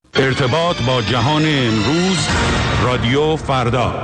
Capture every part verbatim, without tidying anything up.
ارتباط با جهان امروز، رادیو فردا.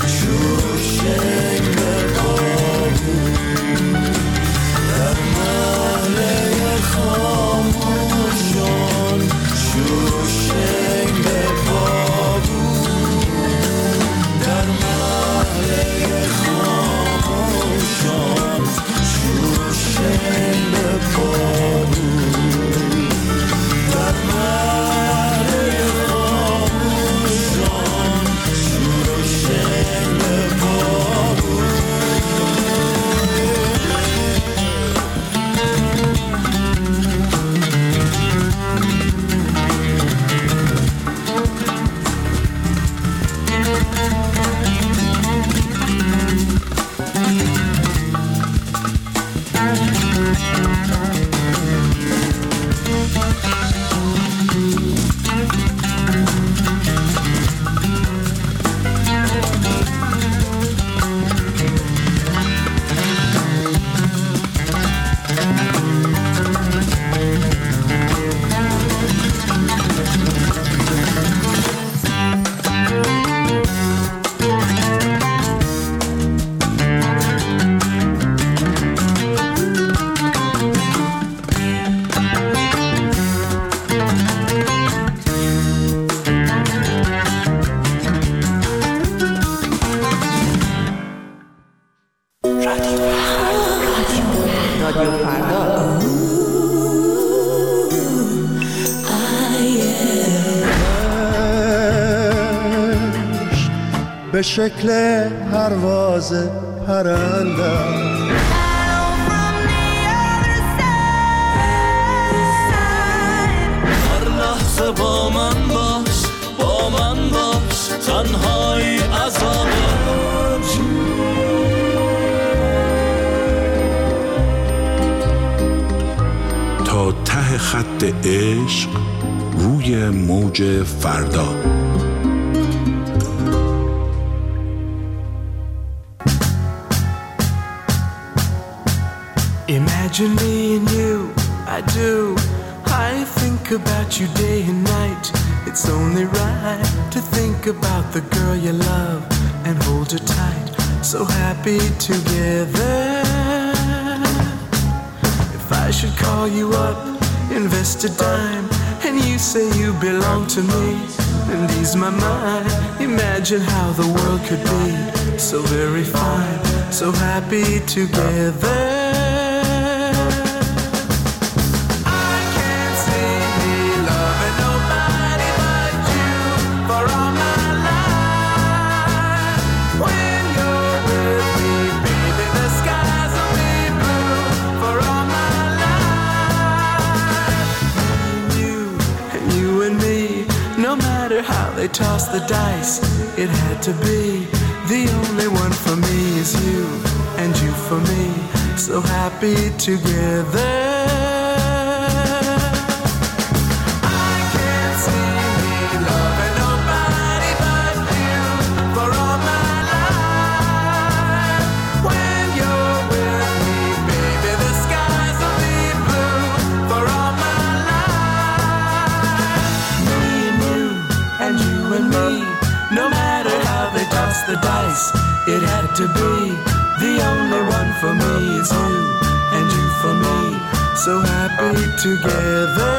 در به شکل پرواز پرندم. با من باش، با من باش، تنهایی عذابم. تا ته خط عشق روی موج فردا. Imagine me and you, I do. I think about you day and night. It's only right to think about the girl you love and hold her tight. So happy together. If I should call you up, invest a dime, and you say you belong to me, and ease my mind. Imagine how the world could be so very fine, so happy together. They tossed the dice, it had to be. The only one for me is you, and you for me, so happy together. I can't see me loving nobody but you for all my life. When you're with me, baby, the skies will be blue for all my life. Me and you, and you and me, no matter how they toss the dice, it had to be. The only one for me is you, and you for me, so happy together.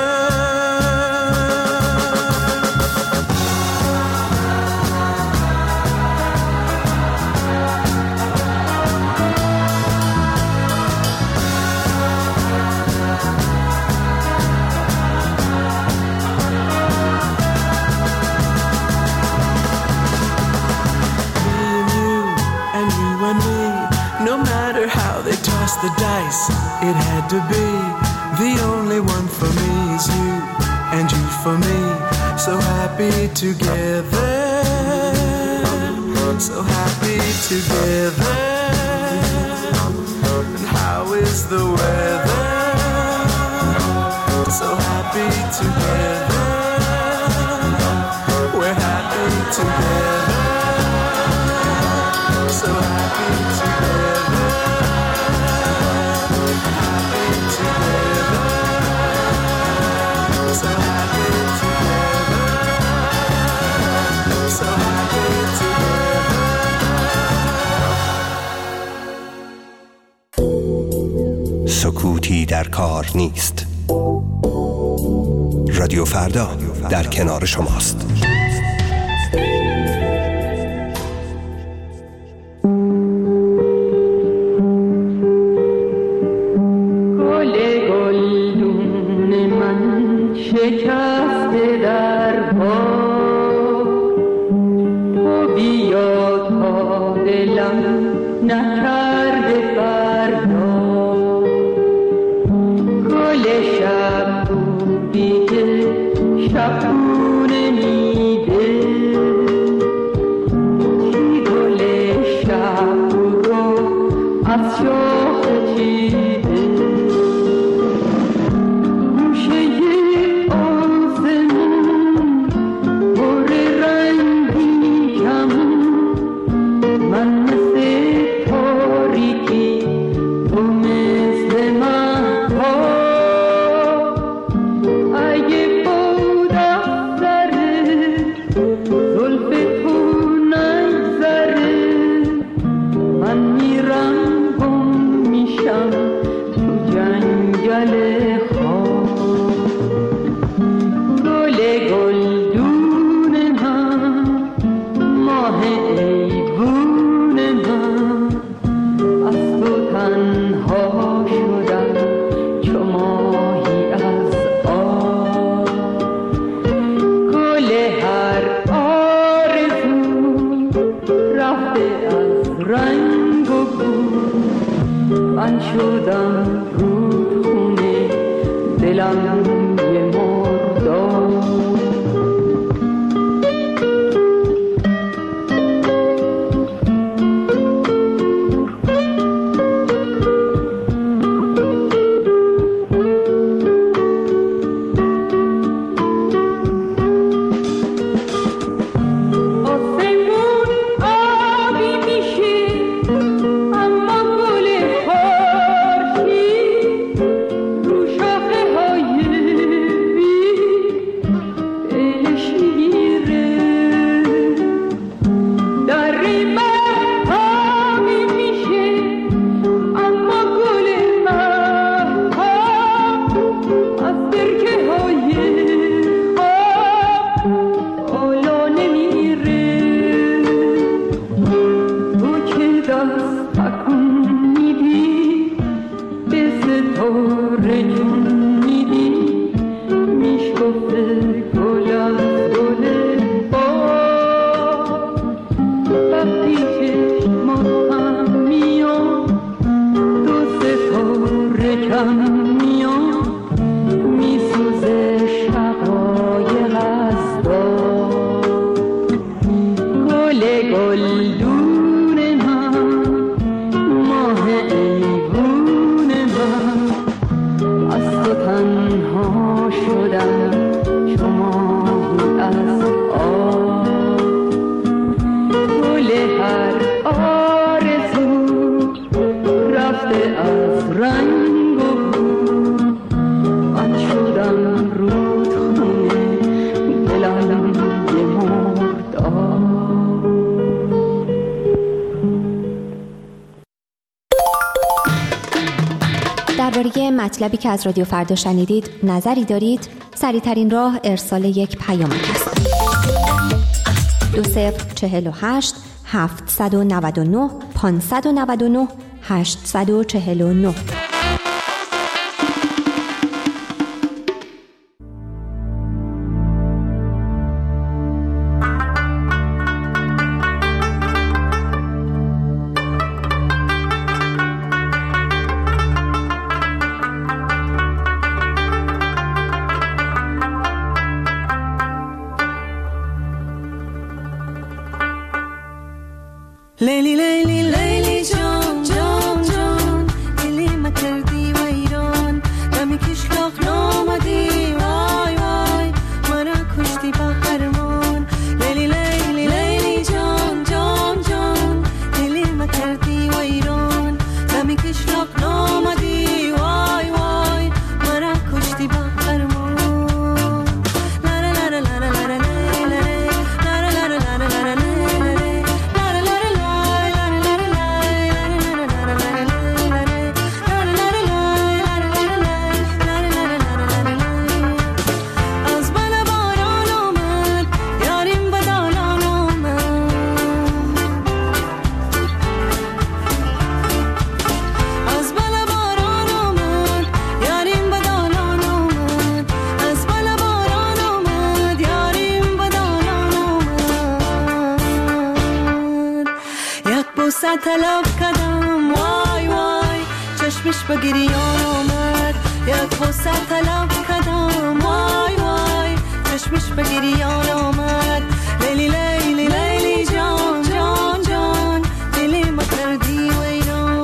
The dice, it had to be. The only one for me is you, and you for me, so happy together, so happy together. And how is the weather? So happy together, we're happy together, so happy together. سکوتی در کار نیست. رادیو فردا در کنار شماست. من مثل تاریک رنگ و بو من شدم رودخونه دلم یه مرداد درباره مطلبی که از رادیو فردا شنیدید نظری دارید؟ سریع‌ترین راه ارسال یک پیام است. دو صفر چهل و هشت هفتصد و نود و نه پانصد و نود و نه هشتصد و چهل و نه. لیلی لیلی لیلی جان جان جان دلی ما کردی ویران دمی کشلاق نامدی وای وای مرا کشتی با هرمان لیلی لیلی لیلی جان جان جان دلی ما کردی ویران دمی کشلاق نامدی وای وای مرا کشتی با هرمان لا لا لا لا لا لا طلب کردم وای وای چشمش به گریان آمد یک بوسه طلب کردم وای وای چشمش به گریان آمد لیلی لیلی لیلی جان جان جان دلی ما کردی ویران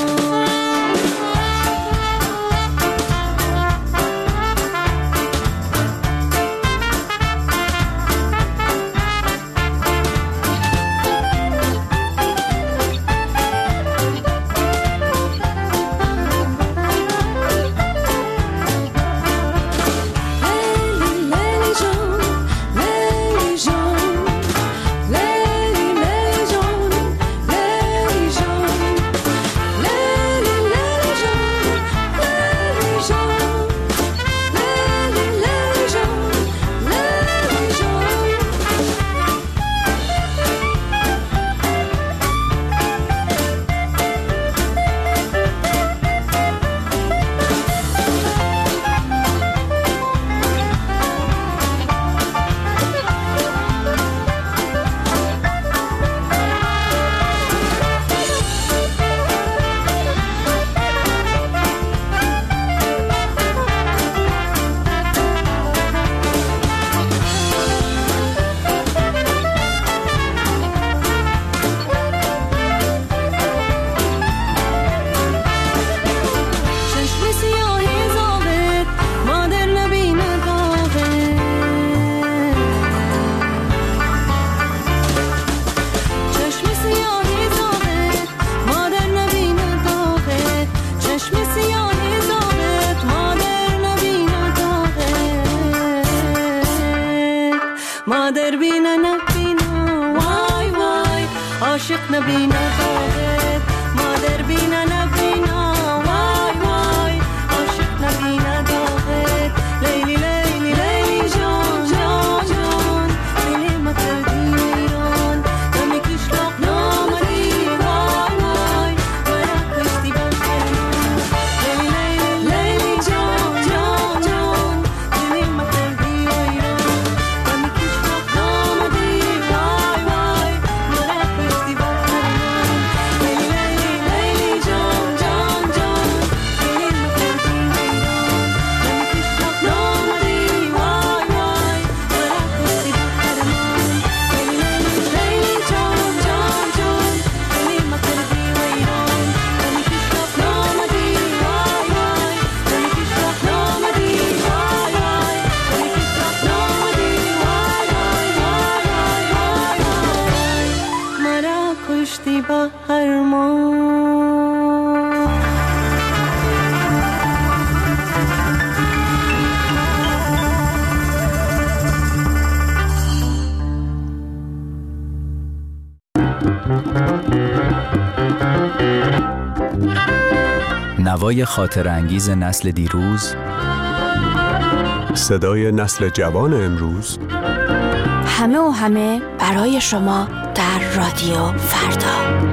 نوای خاطر انگیز نسل دیروز، صدای نسل جوان امروز، همه و همه برای شما در رادیو فردا.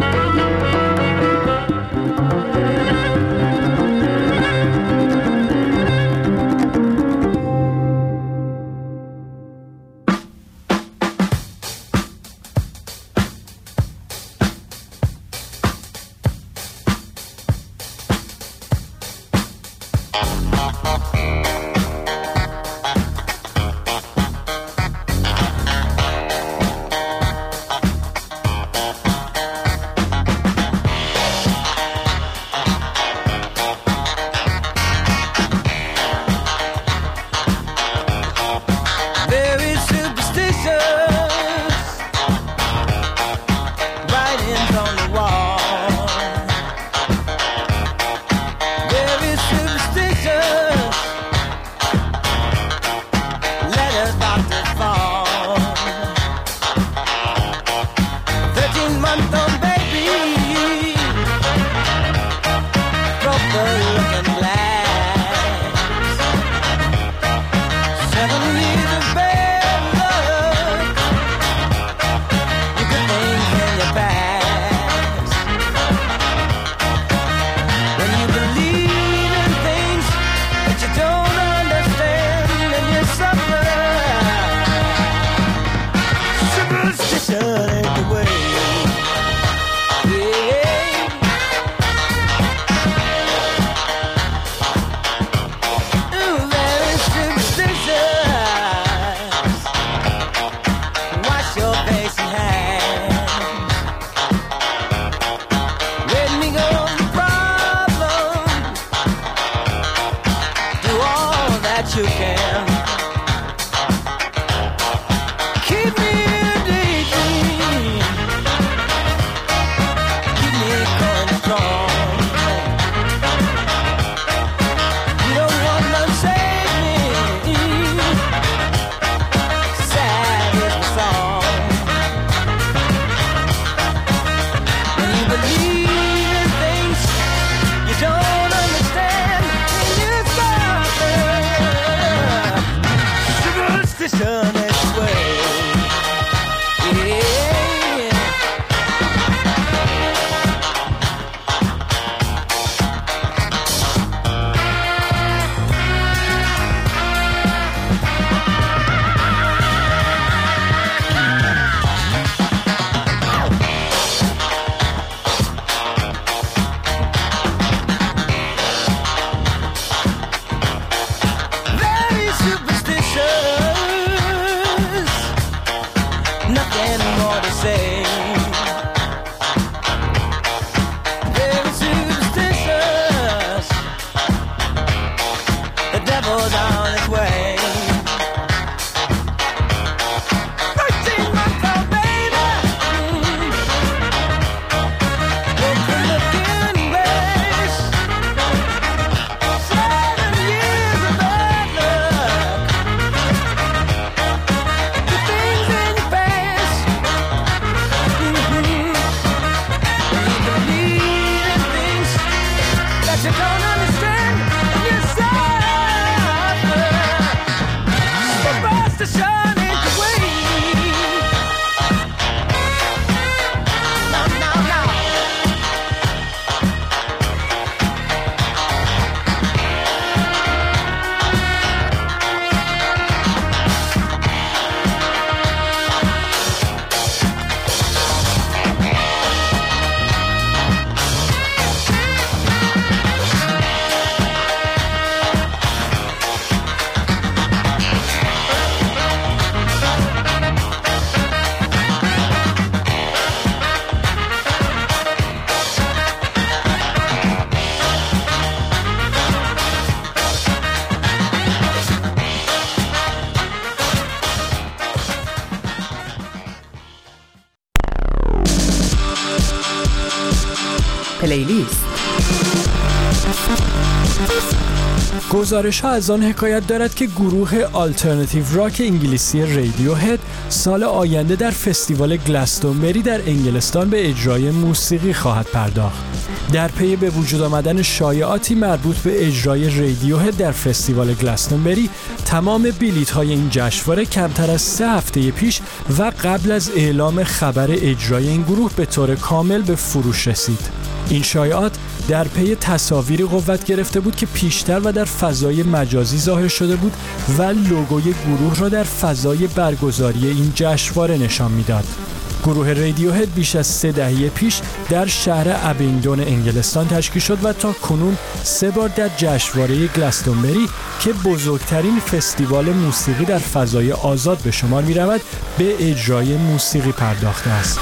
پلیلیست. گزارش ها از آن حکایت دارد که گروه آلترناتیو راک انگلیسی رادیوهد سال آینده در فستیوال گلستونبری در انگلستان به اجرای موسیقی خواهد پرداخت. در پی به وجود آمدن شایعاتی مربوط به اجرای رادیوهد در فستیوال گلستونبری، تمام بلیط های این جشنواره کمتر از سه هفته پیش و قبل از اعلام خبر اجرای این گروه به طور کامل به فروش رسید. این شایعات در پی تصاویری قوت گرفته بود که پیشتر و در فضای مجازی ظاهر شده بود و لوگوی گروه را در فضای برگزاری این جشنواره نشان میداد. گروه رادیوهد بیش از سه دهه پیش در شهر ابینگدون انگلستان تشکیل شد و تا کنون سه بار در جشنواره گلستونبری که بزرگترین فستیوال موسیقی در فضای آزاد به شمار می رود به اجرای موسیقی پرداخته است.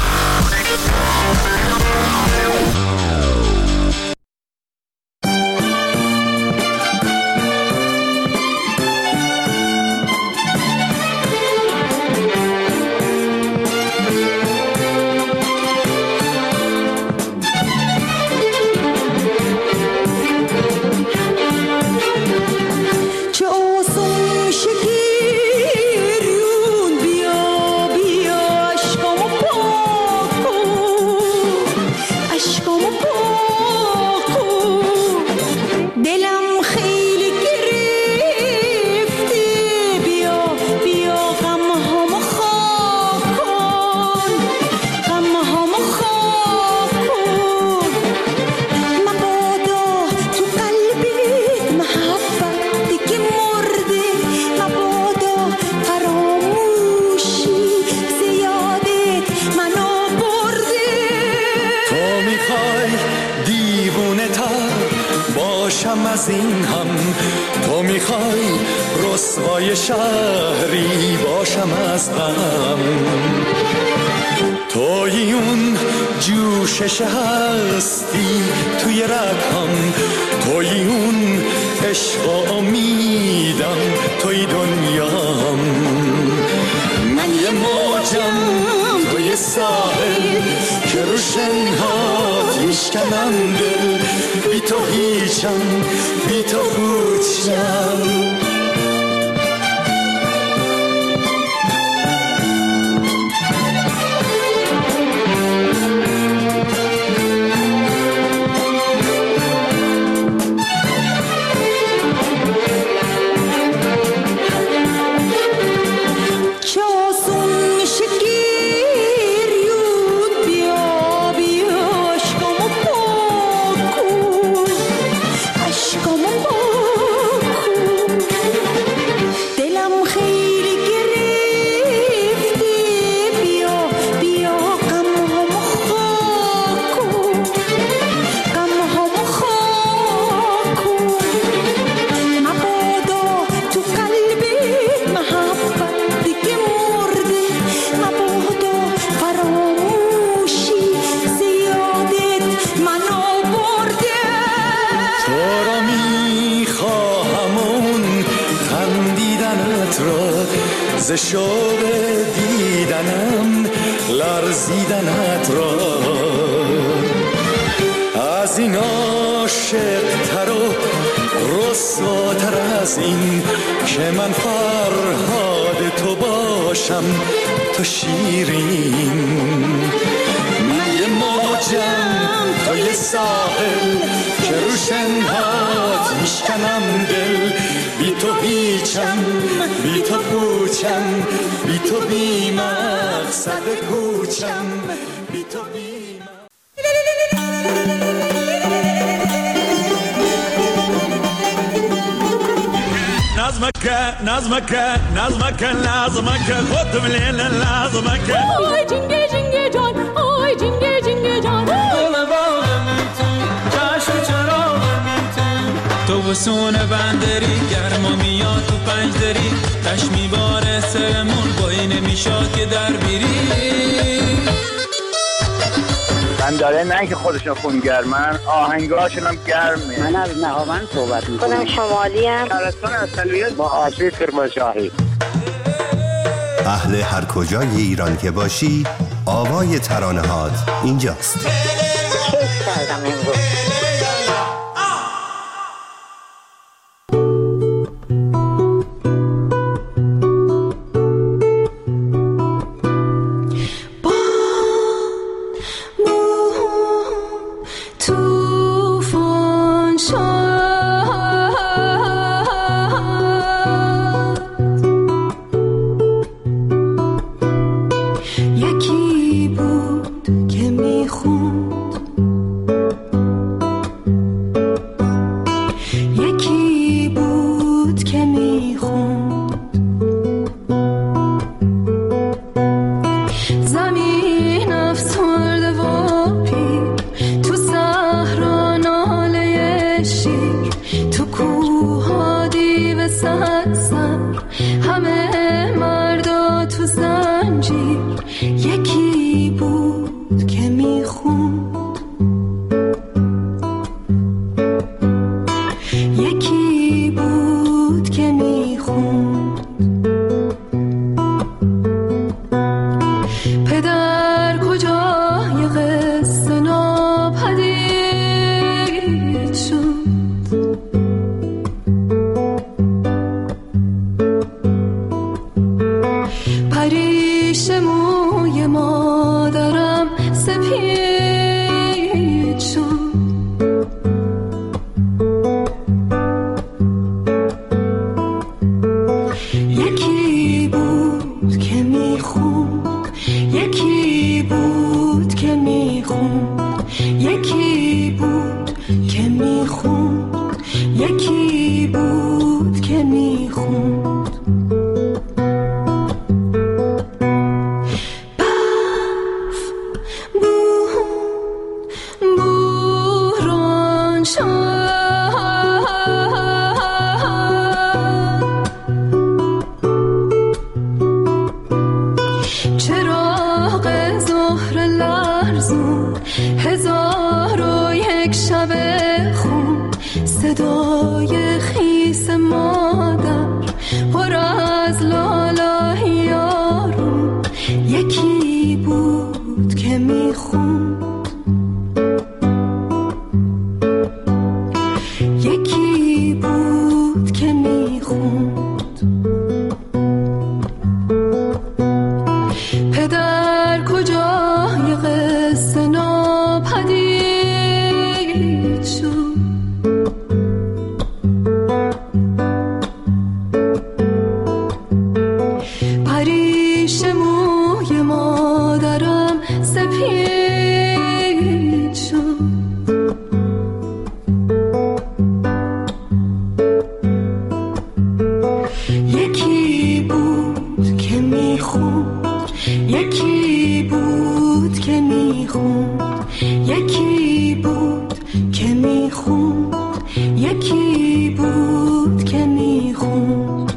از این هم تو میخوای رسوای شهری باشم از غم، توی اون جوشش هستی توی رگم، توی اون عشق و امیدم، توی دنیام. من یه موجم توی ساحل که رو شنهات میشکنم دل، بی تو هیچم بی تو پوچم. ز شوق دیدنم لرزیدنت را، از این عاشق تر و رسواتر از این که من فرهاد تو باشم تو شیرین. من یه موجم تو یه ساحل که رو شنهات میشکنم دل، بی تو هیچم بی تو پوچم، بی تو بی مقصد کوچم، بی تو بی نظمك نظمك نظمك نظمك خد من نظمك آی جنگه جنگه جان آی جنگه جنگه جان دل باغم تو چشم چراغم تو تو بسون بندری گرما میاد تو پنج دری تش میباره سرمون بایی نمیشاد که در بیری بنداره نه که خودشون خونگرمن آهنگاشون هم گرمه. من از نهاوند صحبت میکنم. خودم شمالی هم شهرستان اصلیت با آشوی کرمانشاهی. اهل هر کجای ایران که باشی آوای ترانه‌هات اینجاست. کیف کردم امروز جان شد چراغ ظهر لرزون هزار و یک شب خون صدای خیس مادر پر از لاله یارون یکی بود که میخوند یکی بود که میخوند پدر کجای قصه ناپدید شد پریش موی مادرم سپید شد یکی بود که میخوند یکی بود که میخوند یکی بود که میخوند یکی بود که میخوند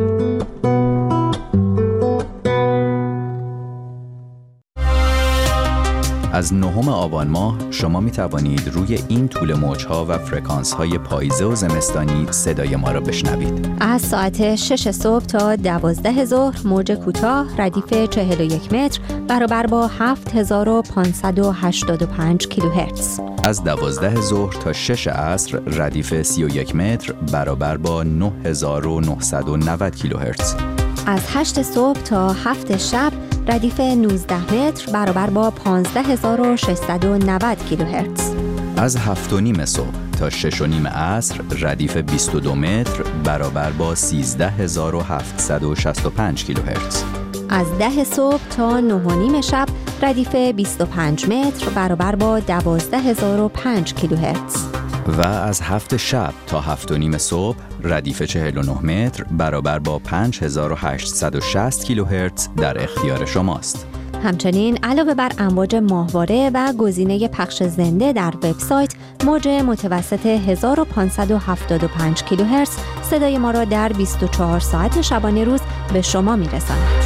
از نهم آبان ماه شما می توانید روی این طول موجها و فرکانس های پاییزه و زمستانی صدای ما را بشنوید. از ساعت شش صبح تا دوازده ظهر موج کوتاه ردیف چهل و یک متر برابر با هفت هزار و پانصد و هشتاد و پنج کیلوهرتز. از دوازده ظهر تا شش عصر ردیف سی و یک متر برابر با نه هزار و نهصد و نود کیلوهرتز. از هشت صبح تا هفت شب ردیف نوزده متر برابر با پانزده هزار و ششصد و نود کیلوهرتز. از هفت و نیم صبح تا شش و نیم عصر ردیف بیست و دو متر برابر با سیزده هزار و هفتصد و شصت و پنج کیلوهرتز. از ده صبح تا نه و نیم شب ردیف بیست و پنج متر برابر با دوازده هزار و پنج کیلوهرتز. و از هفت شب تا هفت و نیم صبح ردیف چهل و نه متر برابر با پنج هزار و هشتصد و شصت کیلوهرتز در اختیار شماست. همچنین علاوه بر امواج ماهواره و گزینه پخش زنده در وبسایت، موج متوسط هزار و پانصد و هفتاد و پنج کیلوهرتز صدای ما را در بیست و چهار ساعت شبانه روز به شما می‌رساند.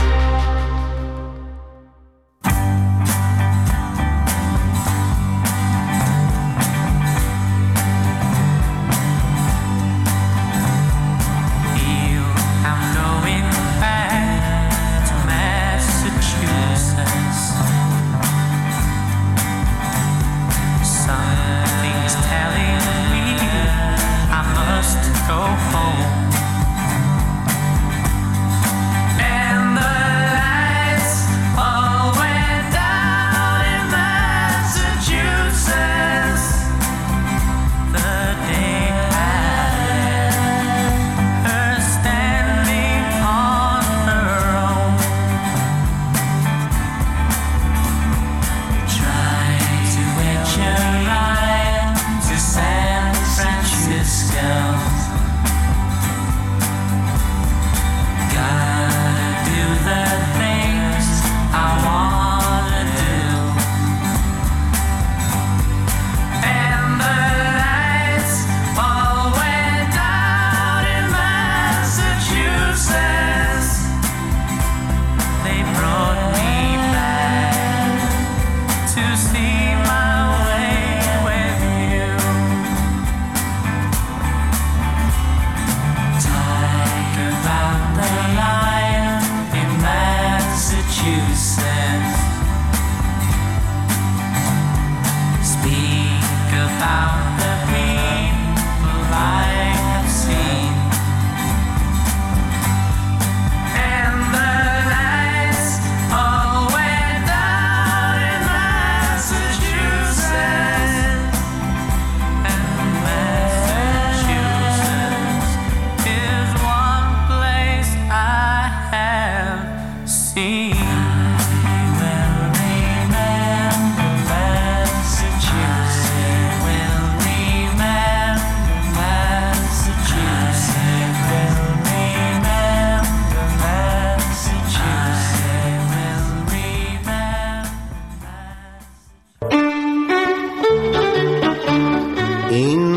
این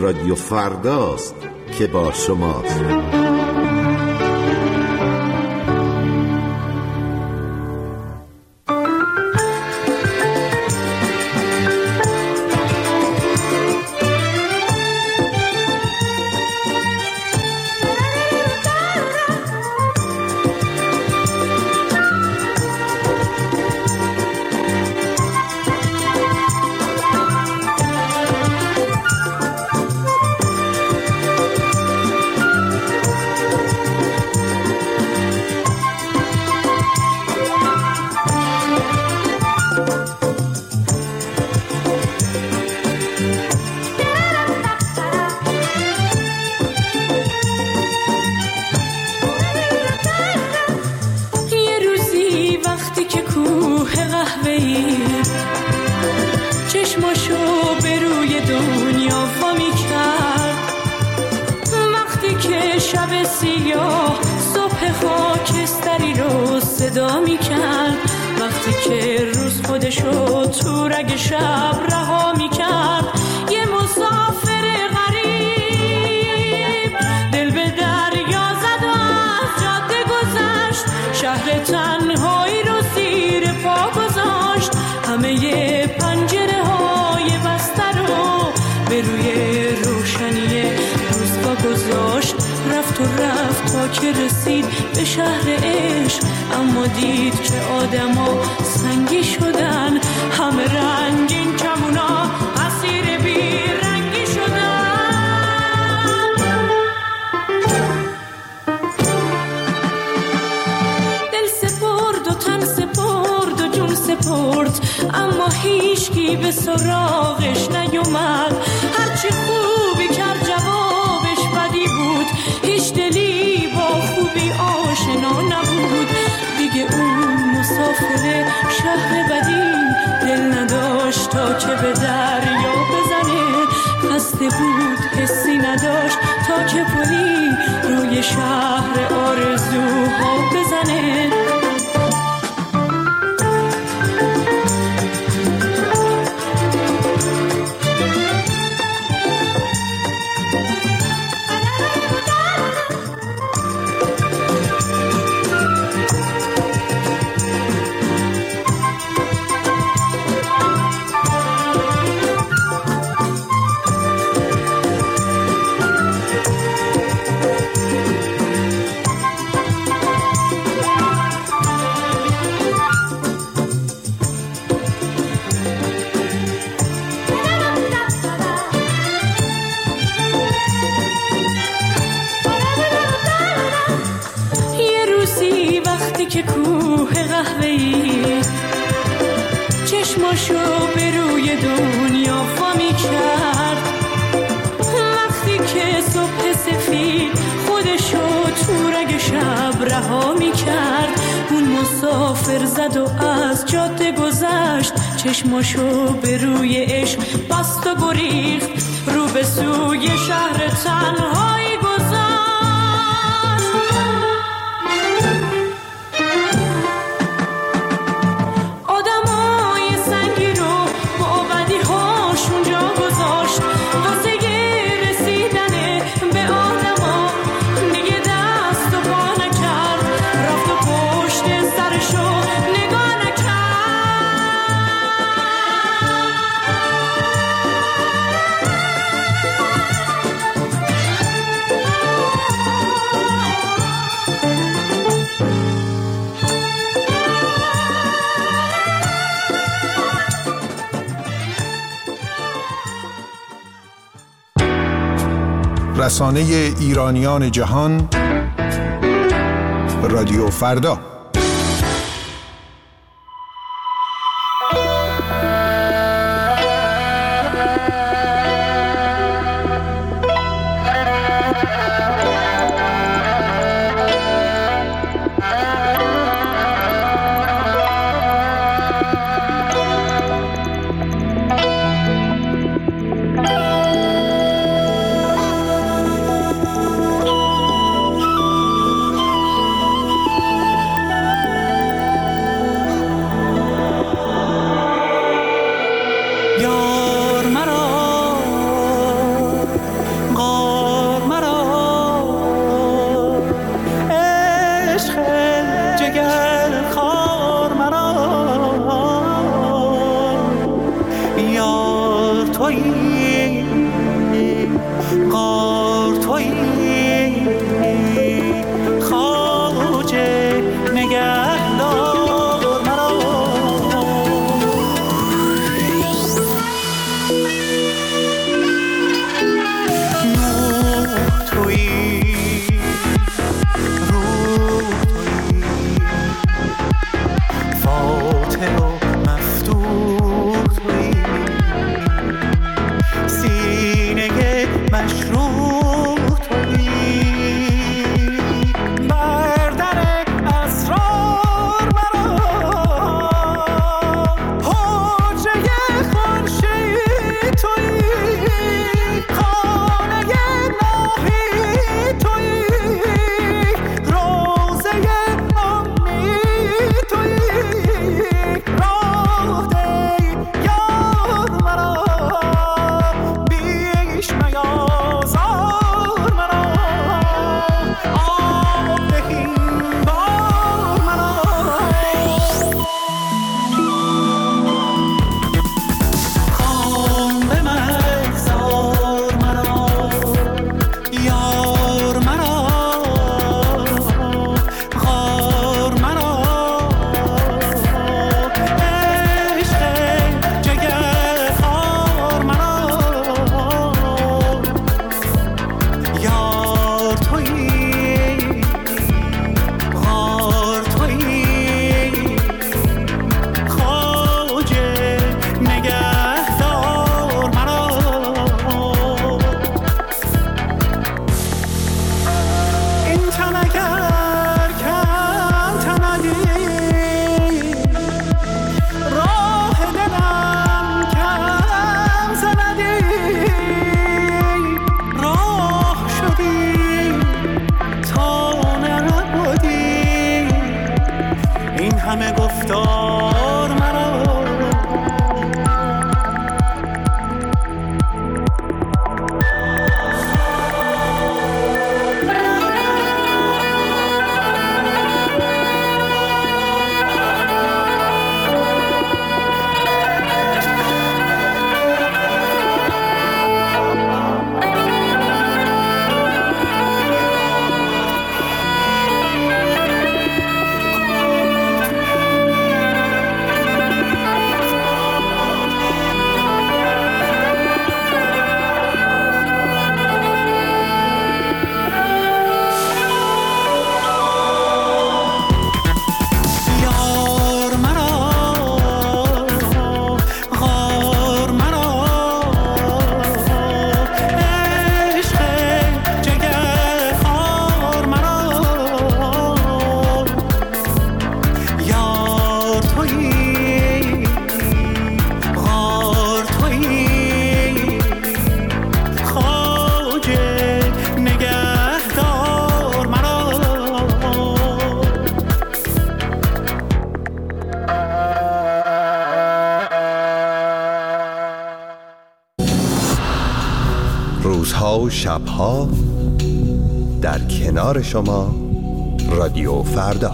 رادیو فرداست که با شماست. چشماشو به روی دنیا وامی کرد، وقتی که شب سیاه صبح خاکستری رو صدا می کرد، وقتی که روز خودشو تو رگ شب رها می کرد. یه مسافر غریب دل به دریا زد و از جاده گذشت، شهر تنهایی رو زیر پا گذاشت، همه پنجره های بسته رو به روی روشنی روزگاه گذاشت. رفت و رفت تا که رسید به شهر عشق، اما دید که آدما سنگی شدن، همه رنگین کمونا اسیر بی رنگی شدن. دل سپرد و تن سپرد و جون سپرد، اما هیچکی به سراغش نیومد. هرچی خوبی کرد جوابش بدی بود، هیچ دلی با خوبی آشنا نبود. دیگه اون مسافر شهر بدی دل نداشت تا که به دریا بزنه، خسته بود حسی نداشت تا که پلی روی شهر آرزوها بزنه. که کوه قهوه‌ای چشماشو به روی دنیا وامی کرد، وقتی که صبح سفید خودشو تو رگ شب رها می کرد. اون مسافر زد و از جاده گذشت، چشماشو به روی عشق بست و گریخت، رو به سوی شهر تنهایی گذاشت. رسانه ایرانیان جهان، رادیو فردا. غار تویی خواجه نگهدار مرا نور تویی روح تویی فاتح و مفتوح تویی سینه مشروع تویی بر در اسرار مرا حجره خورشید تویی خانه ماهی تویی روضه امید تویی راه ده یار مرا بیش میازار مرا آب دهین بار مرا خام به مگذار مرا یار مرا غار مرا عشق جگر خار مرا یار تویی غار تویی خواجه نگهدار مرا این تن اگر کم تندی راه دلم کم زندی راه شدی تا نبودی این همه گفتار مرا یار مرا غار مرا عشق جگر خار مرا یار تویی غار تویی خواجه نگهدار مرا روزها و شبها در کنار شما رادیو فردا.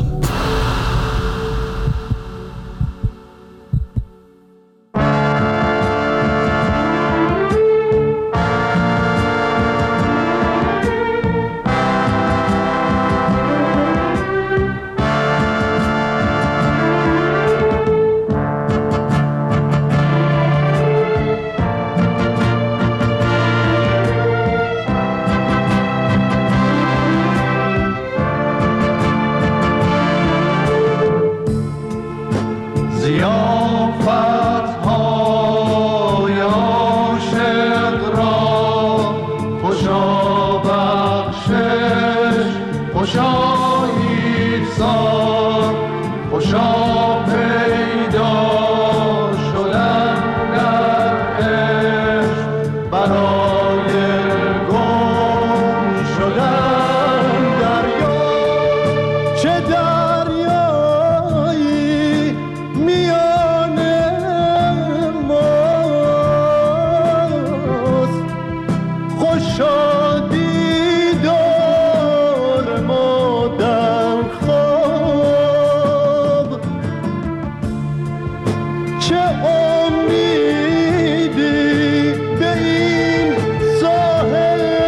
امیدی به این ساحل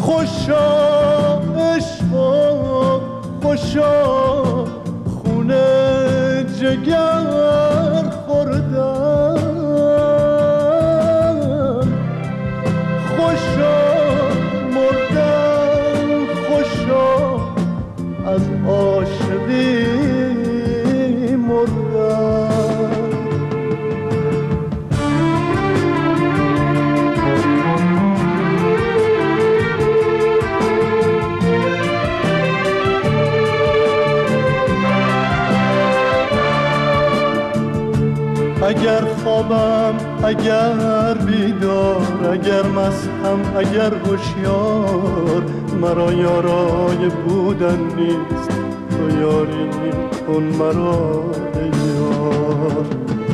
خوشا عشقا خوشا خونه جگر خوردن خوشا مردن خوشا از عاشقی مردن اگر خوابم اگر بیدار اگر مستم اگر هوشیار مرا یارای بودن نیست تو یاری کن مرا ای یار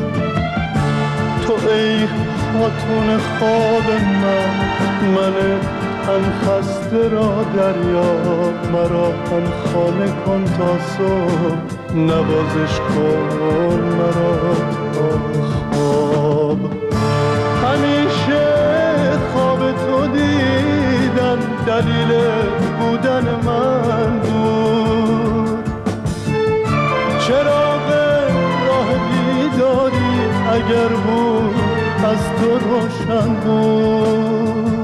تو ای خاتون خواب من من تن خسته را دریا مرا تن خانه کن تا صبح نوازش کن مرا تا خواب همیشه خواب تو دیدن دلیل بودن من بود چراغ راه بیداری اگر بود از تو روشن بود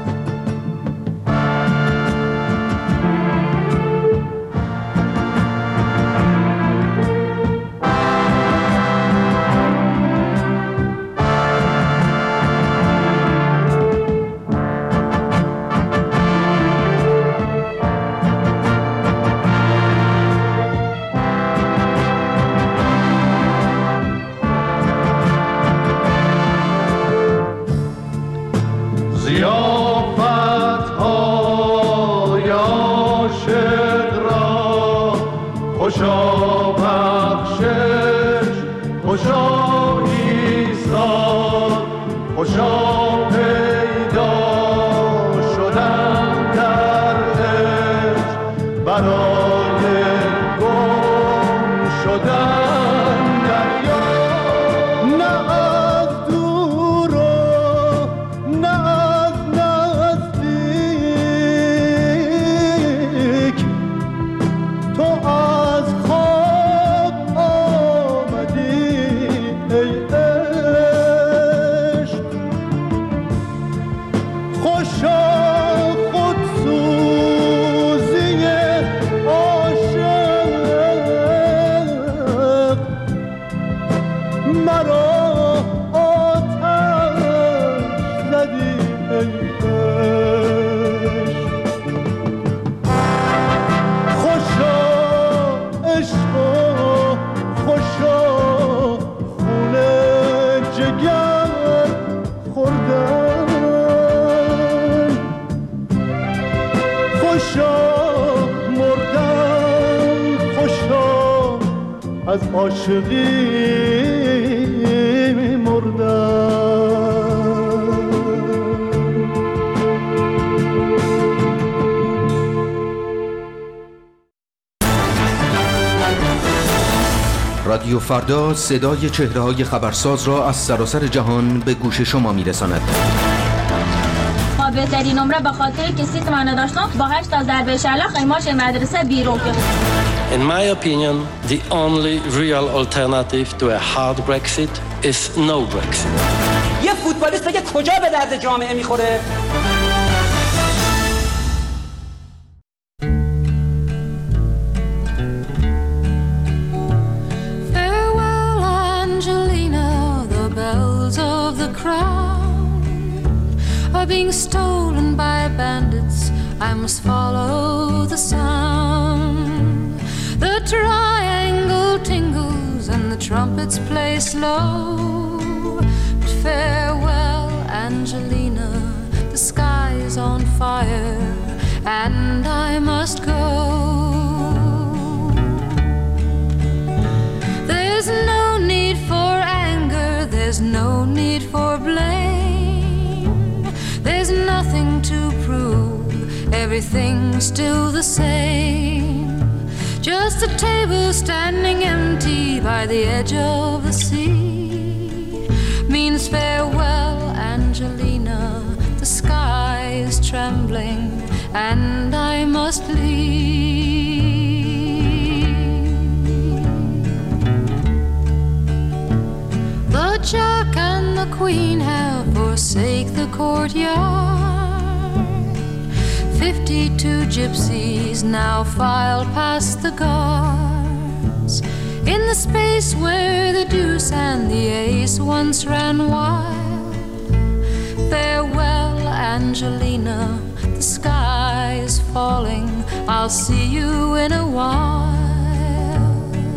خوشا بخشش خوشا ایستاد خوشا پیدا شدن در عشق برای گم شدن دریا نه از دور و نه از نزدیک تو از خواب آمدی ای عشق خوشا خودسوزی عاشق مرا آتش زدی ای عشق خوشا عشقا خوشا خونه جگر خوردن خوشا مردن خوشا از عاشقی مردن رادیو فردا صدای چهره‌های خبرساز را از سراسر جهان به گوش شما می‌رساند. بهترین نمره به خاطر که سیت من داشتم با هشت تا ضربه شلاق ایماش مدرسه بیرون کرد. In my opinion, the only real alternative to a hard Brexit is no Brexit. یه فوتبالیست بگه کجا به درد جامعه میخوره؟ Farewell, Angelina, the bells of the crown are being stolen by bandits. I must follow the sound. The triangle tingles and the trumpets play slow. But farewell, Angelina, the sky is on fire and I must go. There's no need for anger, there's no need for blame. There's nothing to prove, everything's still the same. Just a table standing empty by the edge of the sea means farewell, Angelina. The sky is trembling and I must leave. The Jack and the Queen have forsake the courtyard. Fifty-two gypsies now file past the guards in the space where the deuce and the ace once ran wild. Farewell, Angelina, the sky is falling, I'll see you in a while.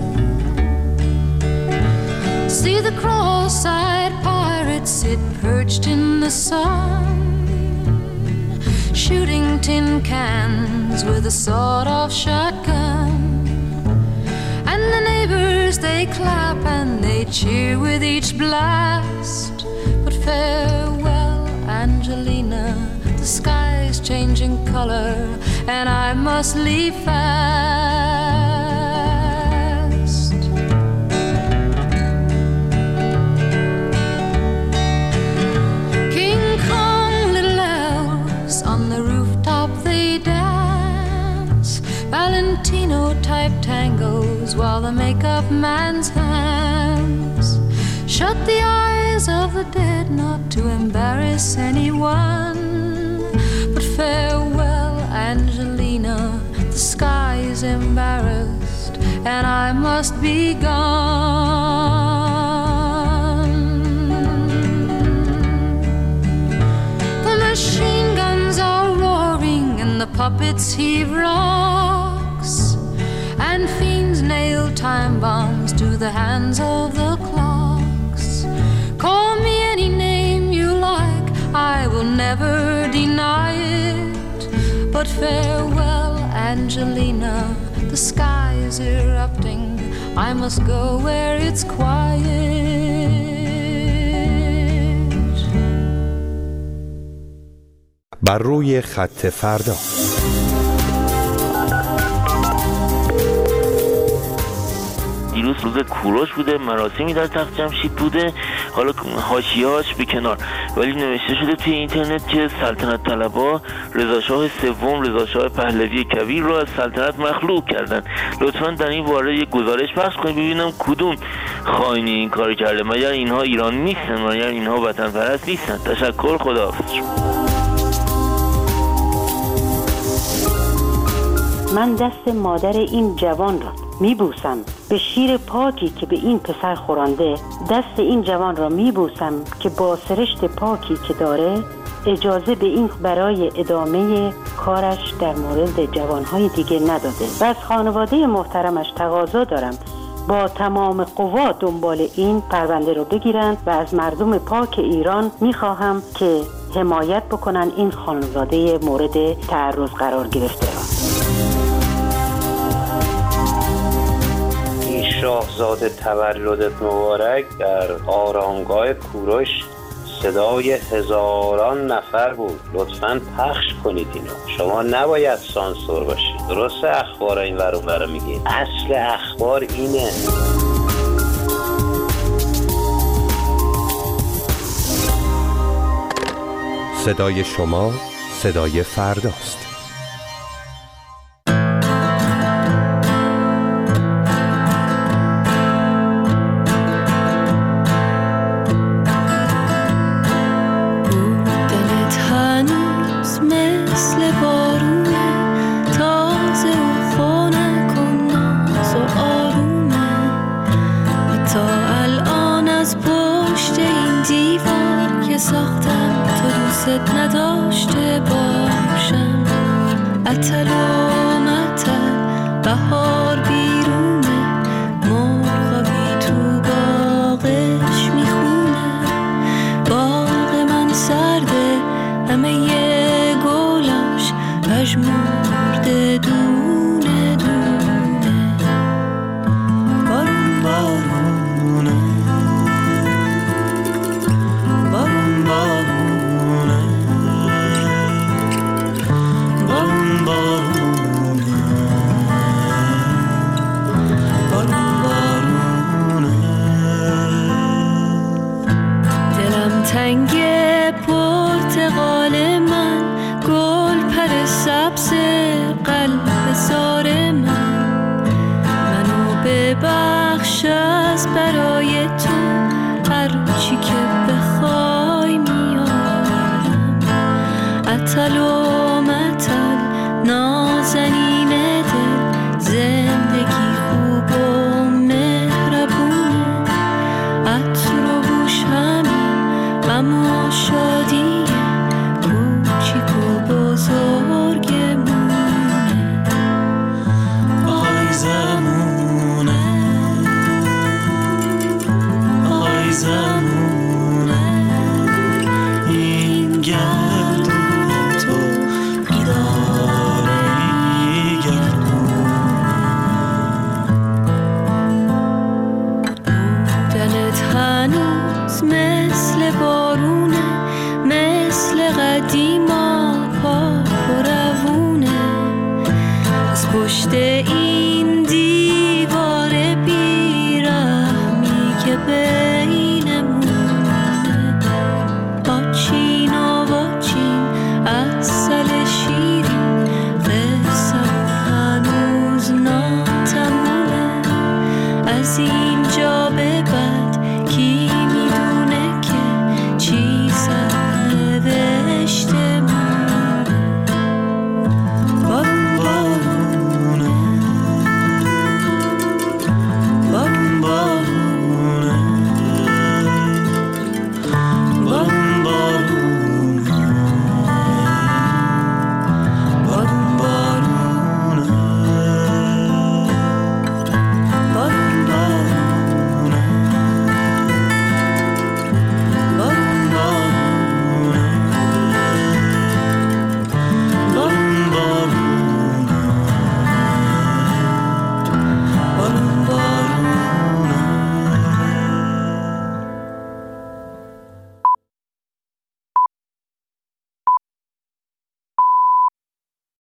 See the cross-eyed pirate sit perched in the sun, shooting tin cans with a sawed-off shotgun. And the neighbors, they clap and they cheer with each blast. But farewell, Angelina, the sky's changing color, and I must leave fast. King Kong, little elves, on the rooftop they dance. Valentino-type tangos while the makeup man's hands shut the eyes of the dead not to embarrass anyone. But farewell, Angelina, the sky is embarrassed and I must be gone. The machine guns are roaring and the puppets heave rocks, and fiends nail time bombs to the hands of the clocks. Call me any name you like, I will never deny it. But farewell, Angelina, the sky is erupting, I must go where it's quiet. بر روی خط فردا. دیروز روز کوروش بوده، مراسمی در تخت جمشید بوده، حالا حاشیه‌اش به کنار، ولی نوشته شده توی اینترنت که سلطنت طلبها رضاشاه سوم رضاشاه پهلوی کبیر را از سلطنت مخلوع کردن. لطفاً در این باره یک گزارش پخش کنید ببینم کدوم خائنی این کار کرده. مگر اینها ایران نیستن؟ مگر اینها وطن پرست نیستن؟ تشکر، خداحافظ. من دست مادر این جوان را میبوسم، به شیر پاکی که به این پسر خورانده دست این جوان را میبوسم که با سرشت پاکی که داره اجازه به این برای ادامه کارش در مورد جوانهای دیگه نداده و از خانواده محترمش تقاضا دارم با تمام قوا دنبال این پرونده رو بگیرند و از مردم پاک ایران میخواهم که حمایت بکنن این خانواده مورد تعرض قرار گرفته را. شاهزاده تولدت مبارک در آرامگاه کوروش صدای هزاران نفر بود. لطفاً پخش کنید اینو. شما نباید سانسور باشید. درسته اخبار این ور اون ور میگید، اصل اخبار اینه. صدای شما صدای فرداست. نداشته باشم اتل و متل بهار بیرونه، مرغابی تو باغش میخونه، باغ من سرده همه یه گلاش پژمون